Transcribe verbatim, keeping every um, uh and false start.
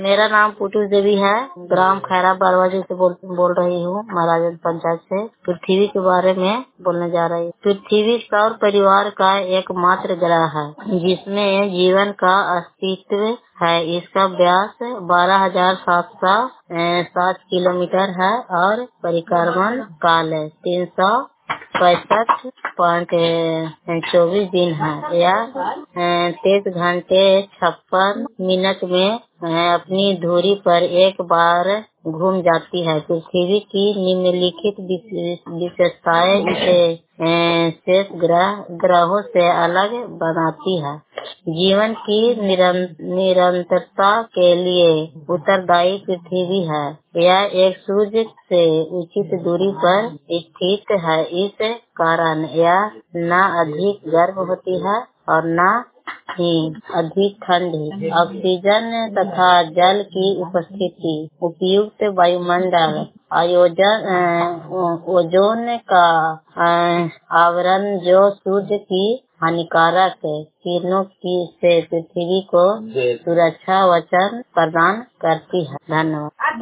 मेरा नाम पुटू देवी है। ग्राम खैरा बरवाजी से बोल बोल रही हूँ, महाराजगंज पंचायत से। पृथ्वी के बारे में बोलने जा रही हूँ। पृथ्वी सौर परिवार का एकमात्र ग्रह है जिसमें जीवन का अस्तित्व है। इसका व्यास बारह हजार सात सौ सात किलोमीटर है और परिक्रमण काल है तीन सौ पैंसठ पॉइंट चौबीस दिन है। यह तेईस घंटे छप्पन मिनट में अपनी धुरी पर एक बार घूम जाती है। पृथ्वी की निम्नलिखित विशेषताएं इसे शेष ग्रह ग्रहों से अलग बनाती है। जीवन की निरंतरता के लिए उत्तरदायी पृथ्वी है। यह एक सूर्य से उचित दूरी पर स्थित है। इस कारण यह न अधिक गर्म होती है और न ही अधिक ठंडी। ऑक्सीजन तथा जल की उपस्थिति, उपयुक्त वायुमंडल, आयोजन ओजोन का आवरण जो सूर्य की हानिकारक किरणों की से पृथ्वी को सुरक्षा कवच प्रदान करती है। धन्यवाद।